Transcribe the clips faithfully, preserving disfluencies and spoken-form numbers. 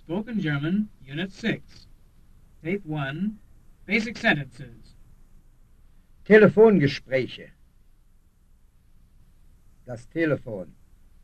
Spoken German, Unit six. Tape one, Basic Sentences. Telefongespräche. Das Telefon.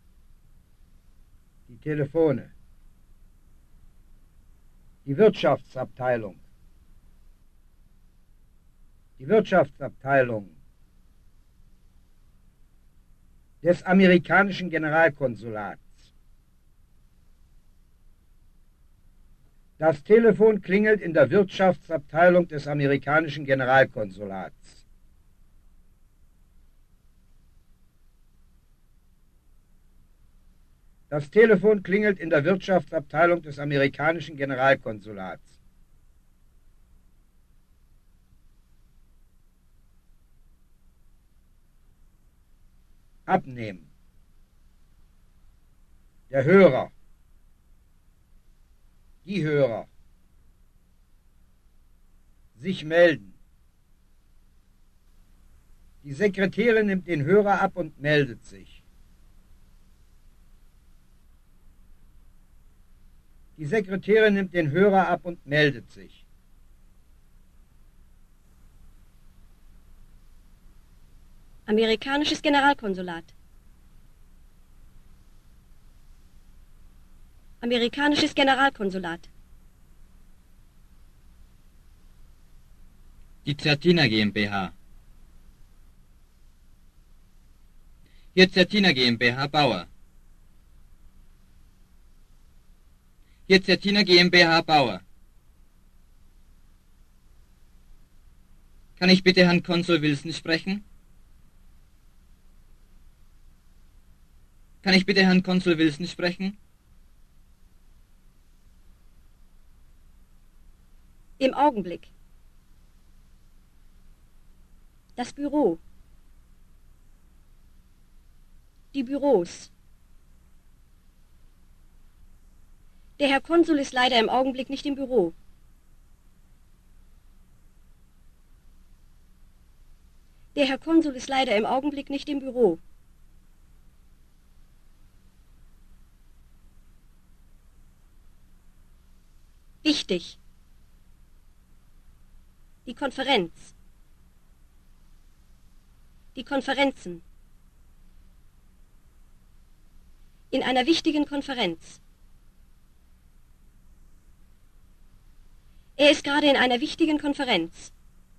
Die Telefone. Die Wirtschaftsabteilung. Die Wirtschaftsabteilung des amerikanischen Generalkonsulats. Das Telefon klingelt in der Wirtschaftsabteilung des amerikanischen Generalkonsulats. Das Telefon klingelt in der Wirtschaftsabteilung des amerikanischen Generalkonsulats. Abnehmen. Der Hörer. Die Hörer. Sich melden. Die Sekretärin nimmt den Hörer ab und meldet sich. Die Sekretärin nimmt den Hörer ab und meldet sich. Amerikanisches Generalkonsulat. Amerikanisches Generalkonsulat. Die Zertina GmbH. Hier Zertina GmbH Bauer. Hier Zertina GmbH Bauer. Kann ich bitte Herrn Konsul Wilson sprechen? Kann ich bitte Herrn Konsul Wilson sprechen? Im Augenblick. Das Büro. Die Büros. Der Herr Konsul ist leider im Augenblick nicht im Büro. Der Herr Konsul ist leider im Augenblick nicht im Büro. Wichtig. Die Konferenz. Die Konferenzen. In einer wichtigen Konferenz. Er ist gerade in einer wichtigen Konferenz.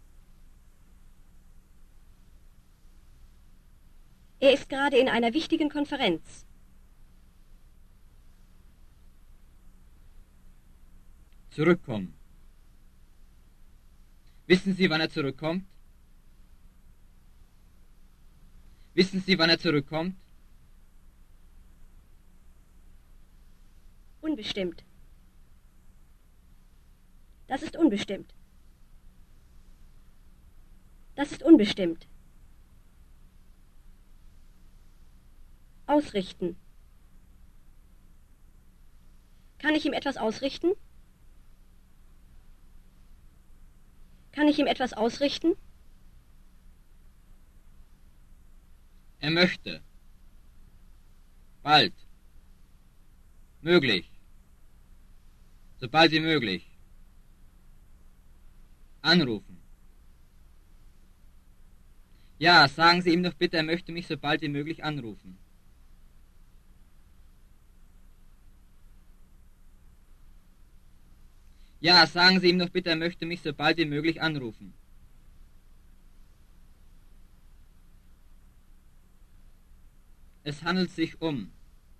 Er ist gerade in einer wichtigen Konferenz. Zurückkommen. Wissen Sie, wann er zurückkommt? Wissen Sie, wann er zurückkommt? Unbestimmt. Das ist unbestimmt. Das ist unbestimmt. Ausrichten. Kann ich ihm etwas ausrichten? Kann ich ihm etwas ausrichten? Er möchte. Bald. Möglich. Sobald wie möglich. Anrufen. Ja, sagen Sie ihm doch bitte, er möchte mich so bald wie möglich anrufen. Ja, sagen Sie ihm doch bitte, er möchte mich so bald wie möglich anrufen. Es handelt sich um.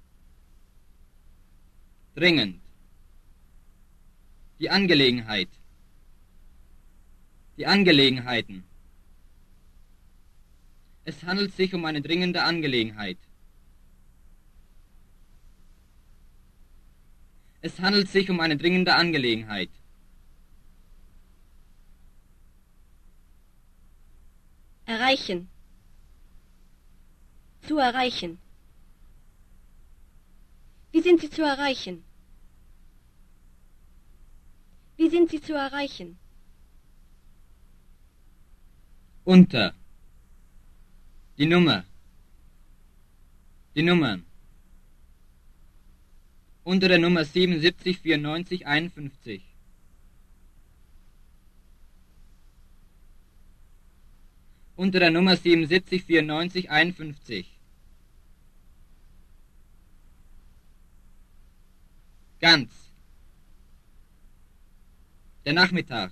Dringend. Die Angelegenheit. Die Angelegenheiten. Es handelt sich um eine dringende Angelegenheit. Es handelt sich um eine dringende Angelegenheit. Erreichen. Zu erreichen. Wie sind Sie zu erreichen? Wie sind Sie zu erreichen? Unter. Die Nummer. Die Nummern. Unter der Nummer siebenundsiebzig vierundneunzig einundfünfzig. Unter der Nummer siebenundsiebzig vierundneunzig einundfünfzig. Ganz. Der Nachmittag.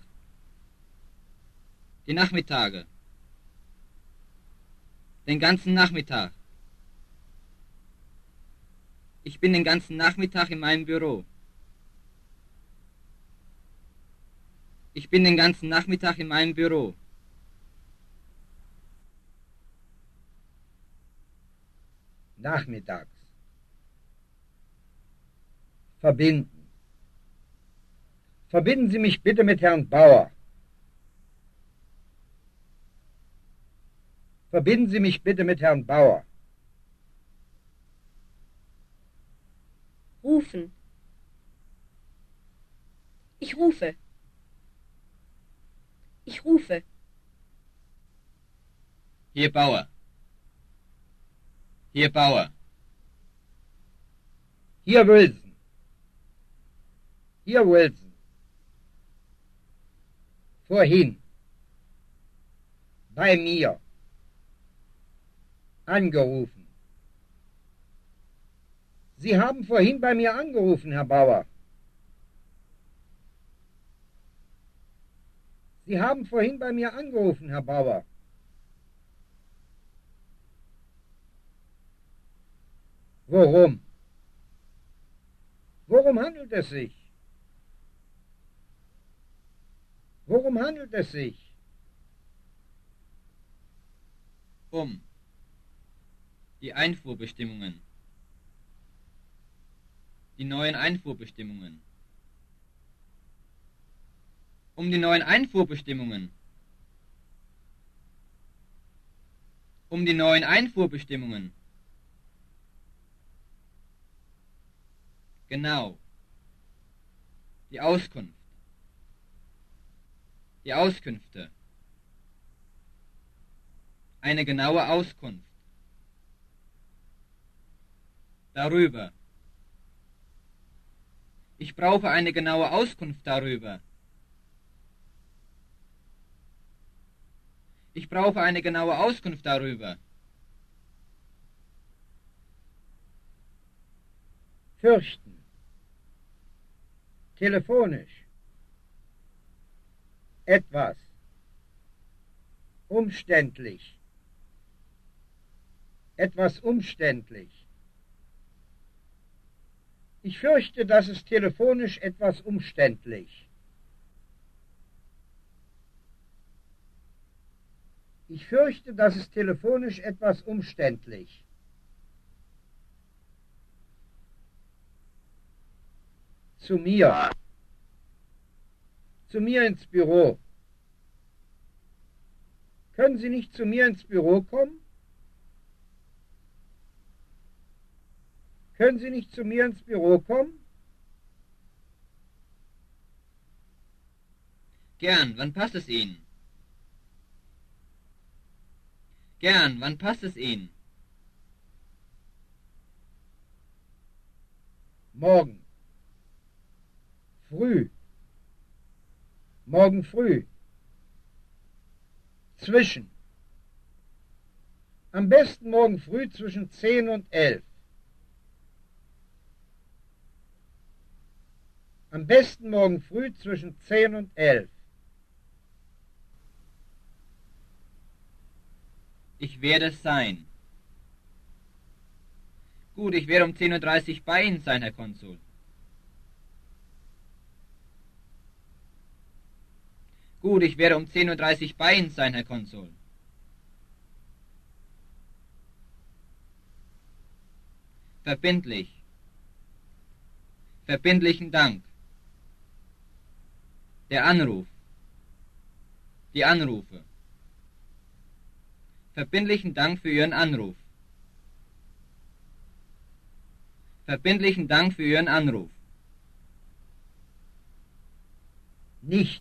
Die Nachmittage. Den ganzen Nachmittag. Ich bin den ganzen Nachmittag in meinem Büro. Ich bin den ganzen Nachmittag in meinem Büro. Nachmittags. Verbinden. Verbinden Sie mich bitte mit Herrn Bauer. Verbinden Sie mich bitte mit Herrn Bauer. Rufen. Ich rufe. Ich rufe. Hier Bauer. Hier Bauer. Hier Wilson. Hier Wilson. Vorhin. Bei mir. Angerufen. Sie haben vorhin bei mir angerufen, Herr Bauer. Sie haben vorhin bei mir angerufen, Herr Bauer. Worum? Worum handelt es sich? Worum handelt es sich? Um. Die Einfuhrbestimmungen. Die neuen Einfuhrbestimmungen. Um die neuen Einfuhrbestimmungen. Um die neuen Einfuhrbestimmungen. Genau. Die Auskunft. Die Auskünfte. Eine genaue Auskunft. Darüber. Ich brauche eine genaue Auskunft darüber. Ich brauche eine genaue Auskunft darüber. Fürchten. Telefonisch. Etwas. Umständlich. Etwas umständlich. Ich fürchte, das ist telefonisch etwas umständlich. Ich fürchte, das ist telefonisch etwas umständlich. Zu mir. Zu mir ins Büro. Können Sie nicht zu mir ins Büro kommen? Können Sie nicht zu mir ins Büro kommen? Gern, wann passt es Ihnen? Gern, wann passt es Ihnen? Morgen. Früh. Morgen früh. Zwischen. Am besten morgen früh zwischen zehn und elf. Am besten morgen früh zwischen zehn und elf. Ich werde es sein. Gut, ich werde um zehn Uhr dreißig bei Ihnen sein, Herr Konsul. Gut, ich werde um zehn Uhr dreißig bei Ihnen sein, Herr Konsul. Verbindlich. Verbindlichen Dank. Der Anruf. Die Anrufe. Verbindlichen Dank für Ihren Anruf. Verbindlichen Dank für Ihren Anruf. Nichts.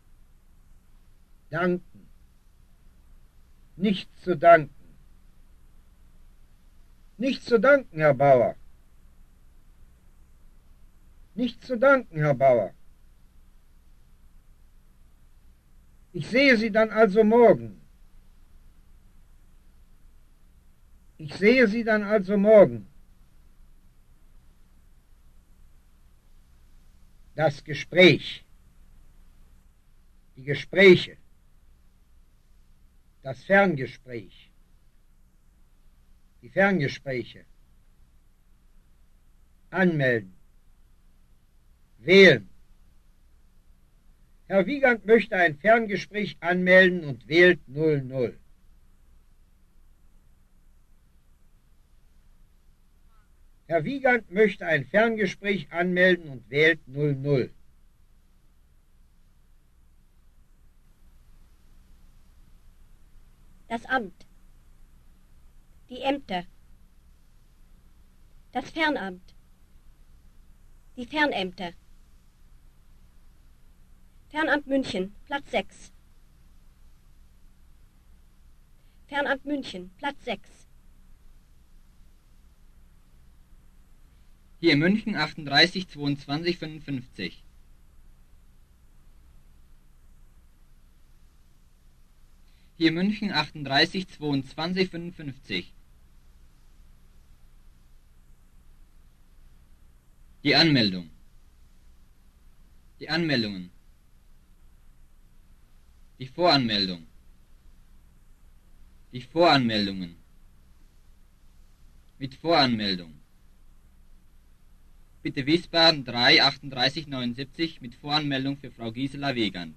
Danken. Nichts zu danken. Nichts zu danken, Herr Bauer. Nichts zu danken, Herr Bauer. Ich sehe Sie dann also morgen. Ich sehe Sie dann also morgen. Das Gespräch. Die Gespräche. Das Ferngespräch. Die Ferngespräche. Anmelden. Wählen. Herr Wiegand möchte ein Ferngespräch anmelden und wählt null null. Herr Wiegand möchte ein Ferngespräch anmelden und wählt null null. Das Amt. Die Ämter. Das Fernamt. Die Fernämter. Fernamt München, Platz sechs. Fernamt München, Platz sechs. Hier München achtunddreißig zweiundzwanzig fünfundfünfzig. Hier München achtunddreißig zweiundzwanzig fünfundfünfzig. Die Anmeldung. Die Anmeldungen. Die Voranmeldung. Die Voranmeldungen. Mit Voranmeldung. Bitte Wiesbaden drei achtunddreißig neunundsiebzig mit Voranmeldung für Frau Gisela Wiegand.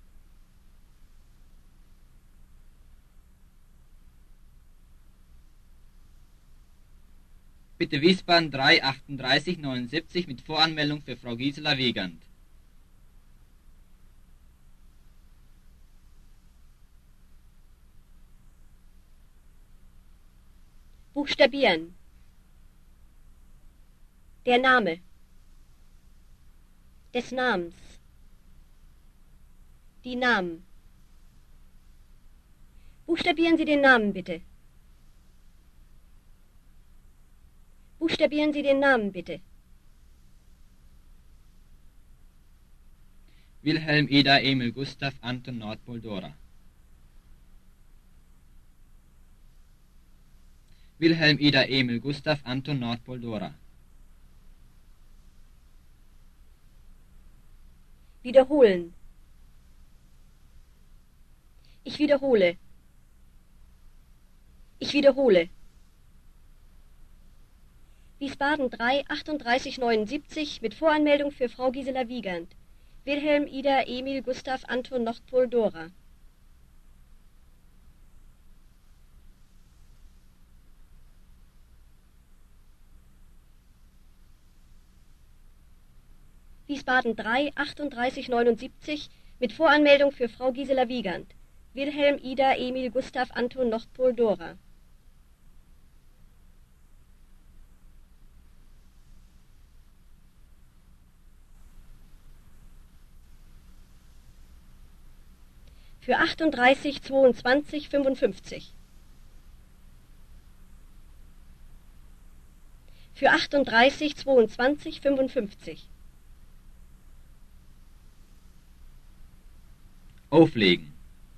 Bitte Wiesbaden drei achtunddreißig neunundsiebzig mit Voranmeldung für Frau Gisela Wiegand. Buchstabieren. Der Name. Des Namens. Die Namen. Buchstabieren Sie den Namen bitte. Buchstabieren Sie den Namen bitte. Wilhelm, Ida, Emil, Gustav, Anton, Nordpol, Dora. Wilhelm, Ida, Emil, Gustav, Anton, Nordpol, Dora. Wiederholen. Ich wiederhole. Ich wiederhole. Wiesbaden drei achtunddreißig neunundsiebzig mit Voranmeldung für Frau Gisela Wiegand. Wilhelm, Ida, Emil, Gustav, Anton, Nordpol, Dora. Wiesbaden drei achtunddreißig neunundsiebzig mit Voranmeldung für Frau Gisela Wiegand. Wilhelm, Ida, Emil, Gustav, Anton, Nordpol, Dora. Für achtunddreißig zweiundzwanzig fünfundfünfzig. Für achtunddreißig zweiundzwanzig fünfundfünfzig. Auflegen.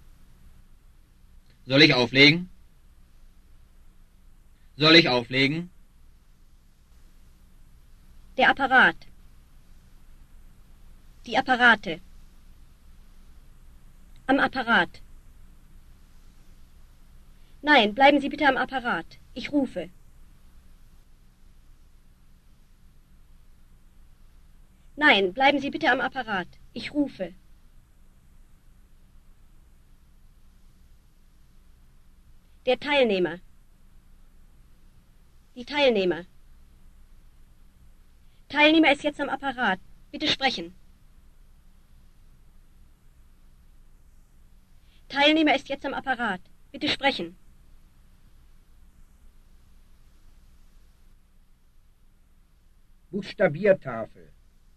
Soll ich auflegen? Soll ich auflegen? Der Apparat. Die Apparate. Am Apparat. Nein, bleiben Sie bitte am Apparat. Ich rufe. Nein, bleiben Sie bitte am Apparat. Ich rufe. Der Teilnehmer. Die Teilnehmer. Teilnehmer ist jetzt am Apparat. Bitte sprechen. Teilnehmer ist jetzt am Apparat. Bitte sprechen. Buchstabiertafel.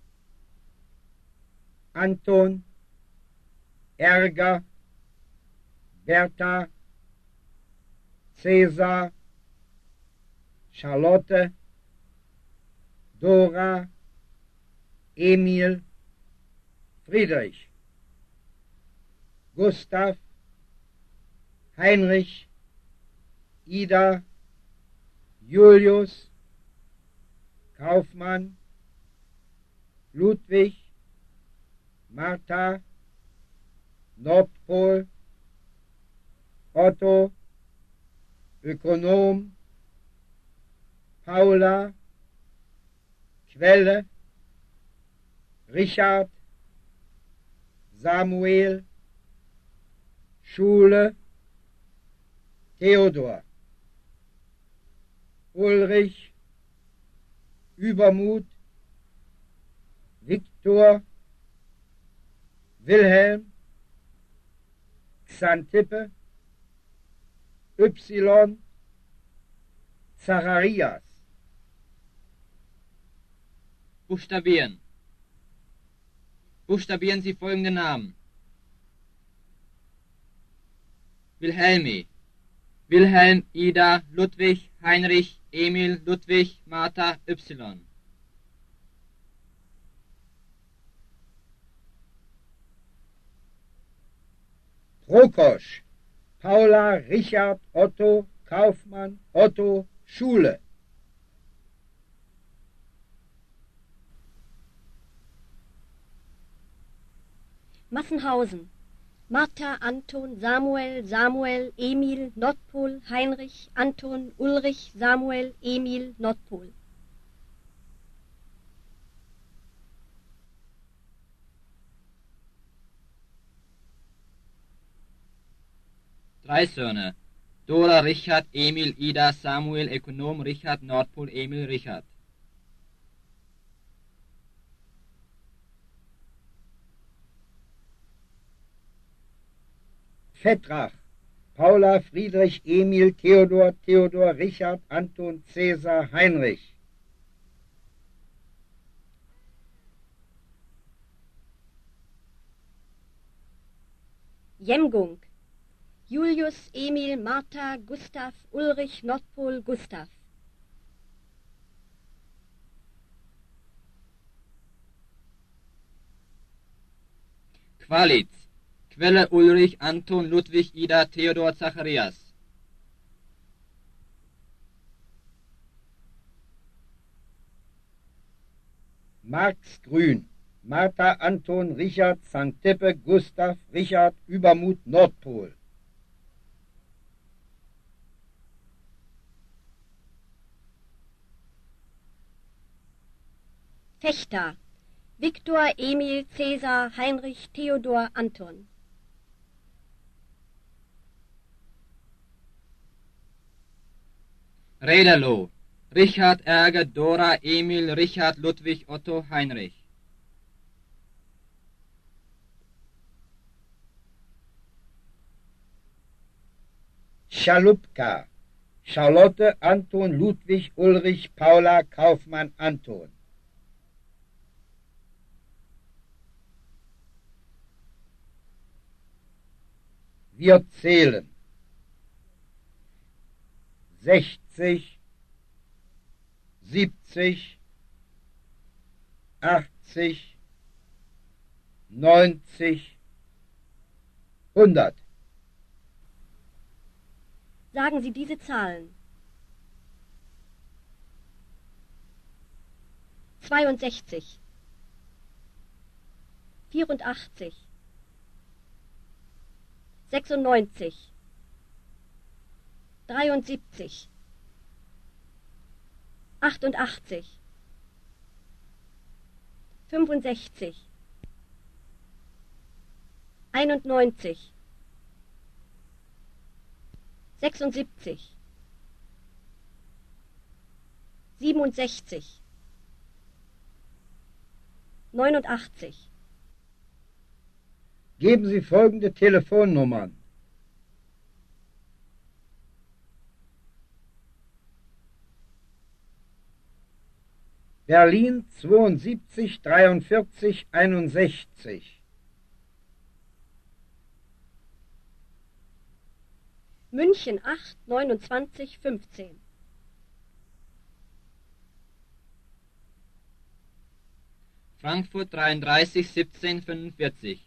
Anton, Ärger, Bertha, Cäsar, Charlotte, Dora, Emil, Friedrich, Gustav, Heinrich, Ida, Julius, Kaufmann, Ludwig, Martha, Nordpol, Otto, Ökonom, Paula, Quelle, Richard, Samuel, Schule, Theodor, Ulrich, Übermut, Viktor, Wilhelm, Xantippe, Y, Zacharias. Buchstabieren. Buchstabieren Sie folgende Namen. Wilhelmi, Wilhelm, Ida, Ludwig, Heinrich, Emil, Ludwig, Martha, Y. Prokosch, Paula, Richard, Otto, Kaufmann, Otto, Schule. Massenhausen, Martha, Anton, Samuel, Samuel, Emil, Nordpol, Heinrich, Anton, Ulrich, Samuel, Emil, Nordpol. Drei Söhne. Dora, Richard, Emil, Ida, Samuel, Ökonom, Richard, Nordpol, Emil, Richard. Vettrach, Paula, Friedrich, Emil, Theodor, Theodor, Richard, Anton, Cäsar, Heinrich. Jemgung, Julius, Emil, Martha, Gustav, Ulrich, Nordpol, Gustav. Qualitz, Quelle, Ulrich, Anton, Ludwig, Ida, Theodor, Zacharias. Marx Grün, Martha, Anton, Richard, Sankt Tippe, Gustav, Richard, Übermut, Nordpol. Fechter, Viktor, Emil, Cäsar, Heinrich, Theodor, Anton. Rederloh, Richard, Ärger, Dora, Emil, Richard, Ludwig, Otto, Heinrich. Schalupka, Charlotte, Anton, Ludwig, Ulrich, Paula, Kaufmann, Anton. Wir zählen. Sechzig, siebzig, achtzig, neunzig, hundert. Sagen Sie diese Zahlen. zweiundsechzig, vierundachtzig, sechsundneunzig, dreiundsiebzig, achtundachtzig, fünfundsechzig, einundneunzig, sechsundsiebzig, siebenundsechzig, neunundachtzig. Geben Sie folgende Telefonnummern. Berlin zweiundsiebzig dreiundvierzig einundsechzig. München acht neunundzwanzig fünfzehn. Frankfurt dreiunddreißig siebzehn fünfundvierzig.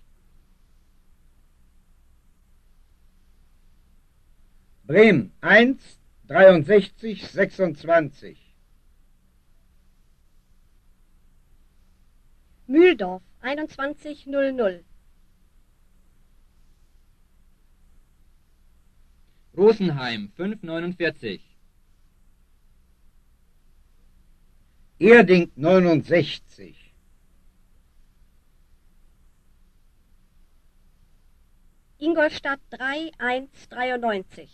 Bremen eins dreiundsechzig sechsundzwanzig. Mühldorf einundzwanzig null null. Rosenheim fünf neunundvierzig. Erding neunundsechzig. Ingolstadt drei eins dreiundneunzig.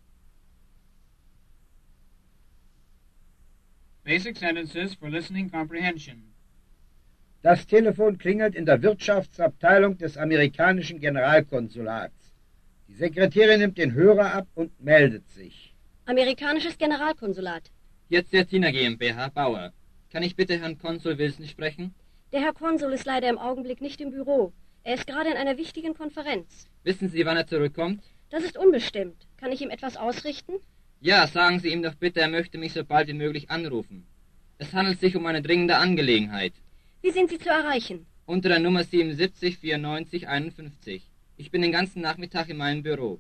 Basic sentences for listening comprehension. Das Telefon klingelt in der Wirtschaftsabteilung des amerikanischen Generalkonsulats. Die Sekretärin nimmt den Hörer ab und meldet sich. Amerikanisches Generalkonsulat. Jetzt der Tina GmbH Bauer. Kann ich bitte Herrn Konsul Wilson sprechen? Der Herr Konsul ist leider im Augenblick nicht im Büro. Er ist gerade in einer wichtigen Konferenz. Wissen Sie, wann er zurückkommt? Das ist unbestimmt. Kann ich ihm etwas ausrichten? Ja, sagen Sie ihm doch bitte, er möchte mich so bald wie möglich anrufen. Es handelt sich um eine dringende Angelegenheit. Wie sind Sie zu erreichen? Unter der Nummer siebenundsiebzig vierundneunzig einundfünfzig. Ich bin den ganzen Nachmittag in meinem Büro.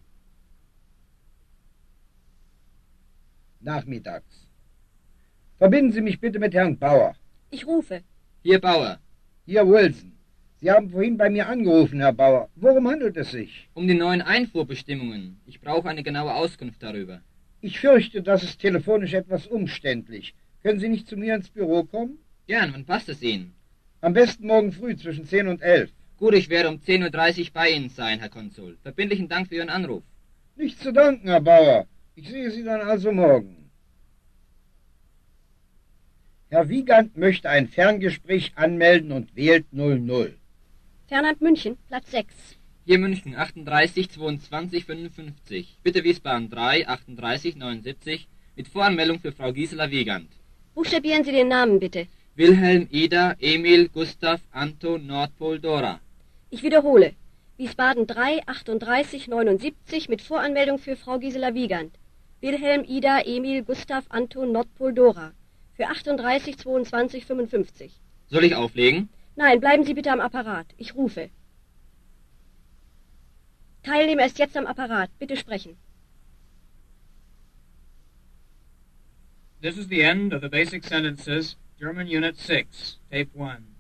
Nachmittags. Verbinden Sie mich bitte mit Herrn Bauer. Ich rufe. Hier, Bauer. Hier, Wilson. Sie haben vorhin bei mir angerufen, Herr Bauer. Worum handelt es sich? Um die neuen Einfuhrbestimmungen. Ich brauche eine genaue Auskunft darüber. Ich fürchte, das ist telefonisch etwas umständlich. Können Sie nicht zu mir ins Büro kommen? Gern, wann passt es Ihnen? Am besten morgen früh zwischen zehn und elf. Gut, ich werde um zehn Uhr dreißig bei Ihnen sein, Herr Konsul. Verbindlichen Dank für Ihren Anruf. Nichts zu danken, Herr Bauer. Ich sehe Sie dann also morgen. Herr Wiegand möchte ein Ferngespräch anmelden und wählt null null. Fernand München, Platz sechs. Hier München achtunddreißig zweiundzwanzig fünfundfünfzig. Bitte Wiesbaden drei achtunddreißig neunundsiebzig mit Voranmeldung für Frau Gisela Wiegand. Buchstabieren Sie den Namen bitte. Wilhelm, Ida, Emil, Gustav, Anton, Nordpol, Dora. Ich wiederhole. Wiesbaden drei achtunddreißig neunundsiebzig mit Voranmeldung für Frau Gisela Wiegand. Wilhelm, Ida, Emil, Gustav, Anton, Nordpol, Dora. Für achtunddreißig zweiundzwanzig fünfundfünfzig. Soll ich auflegen? Nein, bleiben Sie bitte am Apparat. Ich rufe. Teilnehmer ist jetzt am Apparat. Bitte sprechen. This is the end of the basic sentences, German Unit six, Tape one.